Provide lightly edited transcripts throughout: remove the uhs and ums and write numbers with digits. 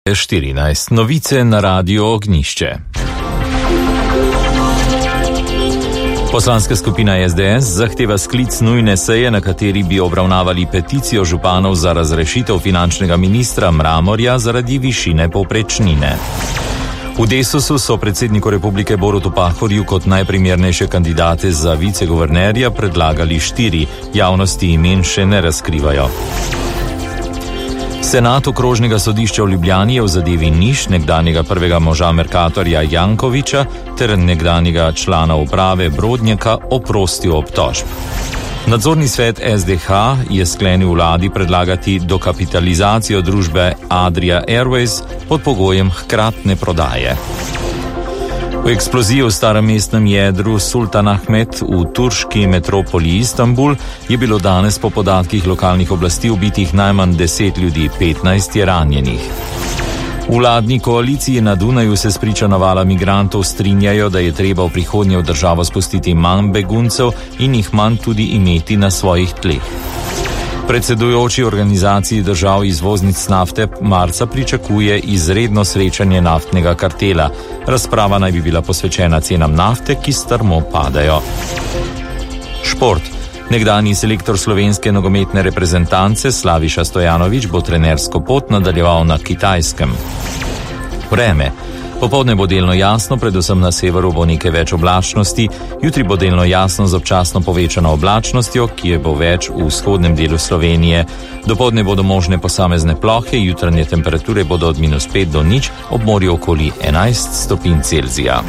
14. Novice na Radiu Ognjišče. Poslanska skupina SDS zahteva sklic nujne seje, na kateri bi obravnavali peticijo županov za razrešitev finančnega ministra Mramorja zaradi višine povprečnine. V Desusu so predsedniku republike Borutu Pahorju kot najprimernejše kandidate za viceguvernerja predlagali 4, javnosti imen še ne razkrivajo. Senat okrožnega sodišča v Ljubljani je v zadevi Niš nekdanjega prvega moža Mercatorja Jankoviča ter nekdanjega člana uprave Brodnjaka oprostil obtožb. Nadzorni svet SDH je sklenil vladi predlagati dokapitalizacijo družbe Adria Airways pod pogojem hkratne prodaje. V eksploziji v starem mestnem jedru Sultanahmet v turški metropoli Istanbul je bilo danes po podatkih lokalnih oblasti ubitih najmanj 10 ljudi, 15 je ranjenih. V vladni koaliciji na Dunaju se spričo navala migrantov strinjajo, da je treba v prihodnje v državo spustiti manj beguncev in jih manj tudi imeti na svojih tleh. Predsedujoči organizaciji držav izvoznic nafte marca pričakuje izredno srečanje naftnega kartela. Razprava naj bi bila posvečena cenam nafte, ki strmo padajo. Šport. Nekdanji selektor slovenske nogometne reprezentance Slaviša Stojanović bo trenersko pot nadaljeval na Kitajskem. Vreme. Popoldne bo delno jasno, predvsem na severu bo nekaj več oblačnosti, jutri bo delno jasno z občasno povečano oblačnostjo, ki je bo več v vzhodnem delu Slovenije. Dopoldne bodo možne posamezne plohe, jutranje temperature bodo od -5 do 0, ob morju okoli 11 stopinj Celzija.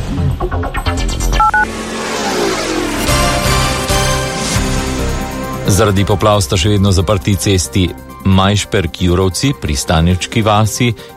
Zaradi poplav sta še vedno zaprti cesti Majšperk-Jurovci pri Stanjevčki vasi